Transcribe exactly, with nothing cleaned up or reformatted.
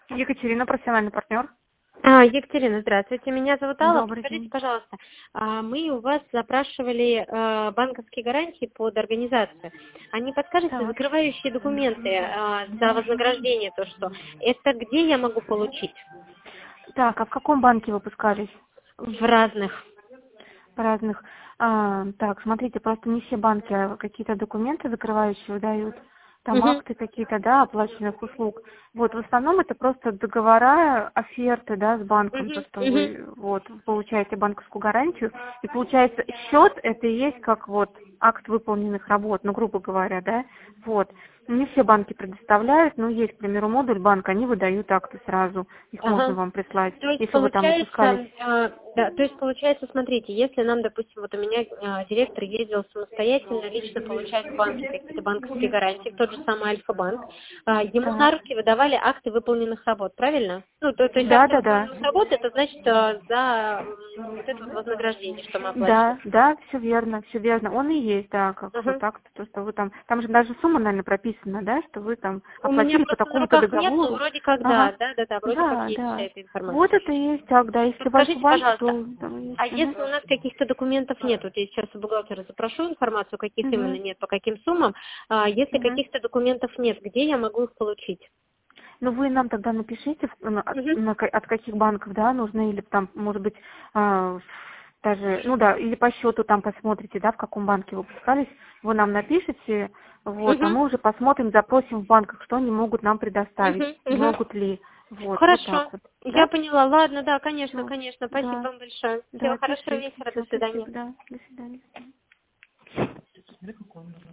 Екатерина, профессиональный партнер. А, Екатерина, здравствуйте. Меня зовут Алла. Добрый Скажите, день. пожалуйста, а, мы у вас запрашивали э, банковские гарантии под организацию. А не подскажете, Так. закрывающие документы э, за вознаграждение, то что, это где я могу получить? Так, а в каком банке выпускались? В разных. В разных. А, так, смотрите, просто не все банки а какие-то документы закрывающие выдают. Там Мгм. акты какие-то, да, оплаченных услуг. Вот, в основном это просто договора, оферты, да, с банком, то, Мгм. что Мгм. вы, вот, получаете банковскую гарантию. И получается, счет это и есть как вот акт выполненных работ, ну, грубо говоря, да, вот. Не все банки предоставляют, но есть, к примеру, модуль банка, они выдают акты сразу, их можно Ага. вам прислать, То есть если вы там получается, выпускались. э, да, то есть получается, смотрите, если нам, допустим, вот у меня э, директор ездил самостоятельно, лично получать в банке какие-то банковские гарантии, в тот же самый Альфа-банк, э, ему на Так. руки выдавали акты выполненных работ, правильно? Ну, то, то есть Да, акты да, да. выполненных работ, это значит э, за м, вот это вот вознаграждение, что мы оплачиваем. Да, да, все верно, все верно. Он и есть, да, как вот Ага. так, то, что вы там, там же даже сумма, наверное, прописана, да, что вы там У меня оплатили по просто на такому-то руках нет, но договору. вроде как да, Ага. да, да, да, вроде как Да, есть вся да. эта информация. Вот это и есть так, да. Если в Подскажите, Альфа-банке, пожалуйста, то там есть. а Угу. если у нас каких-то документов нет, вот я сейчас у бухгалтера запрошу информацию, каких именно Угу. нет, по каким суммам, а если Угу. каких-то документов нет, где я могу их получить? Ну, вы нам тогда напишите, в- на- от, Мгм. на ка- от каких банков, да, нужно, или там, может быть, а, даже, ну да, или по счету там посмотрите, да, в каком банке вы выпускались, вы нам напишите, вот, а Мгм. мы уже посмотрим, запросим в банках, что они могут нам предоставить, Мгм. и Мгм. могут ли, вот, вот так Хорошо. вот, Я да? поняла. Ладно, да, конечно, Все, конечно. Спасибо да, вам большое. Всего да, хорошего пишите, вечера. До все, свидания. спасибо, да, до свидания.